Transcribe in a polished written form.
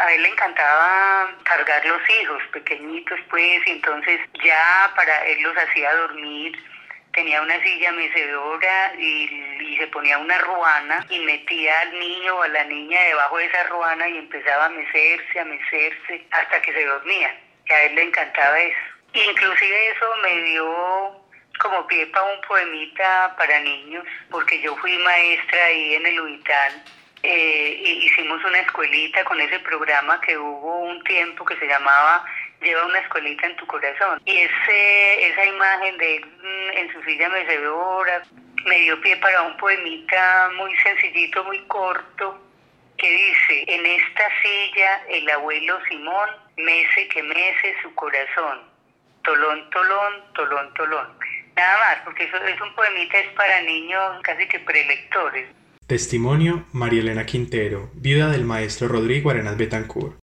a él le encantaba cargar los hijos pequeñitos, pues, y entonces ya para él los hacía dormir. Tenía una silla mecedora y se ponía una ruana y metía al niño o a la niña debajo de esa ruana y empezaba a mecerse hasta que se dormía. Y a él le encantaba eso. Inclusive eso me dio como pie para un poemita para niños, porque yo fui maestra ahí en el UITAL. Hicimos una escuelita con ese programa que hubo un tiempo que se llamaba Lleva una escuelita en tu corazón. Y esa imagen de él en su silla mecedora me dio pie para un poemita muy sencillito, muy corto, que dice: en esta silla el abuelo Simón mece que mece su corazón. Tolón, tolón, tolón, tolón. Nada más, porque eso es un poemita, es para niños casi que prelectores. Testimonio: María Elena Quintero, viuda del maestro Rodrigo Arenas Betancourt.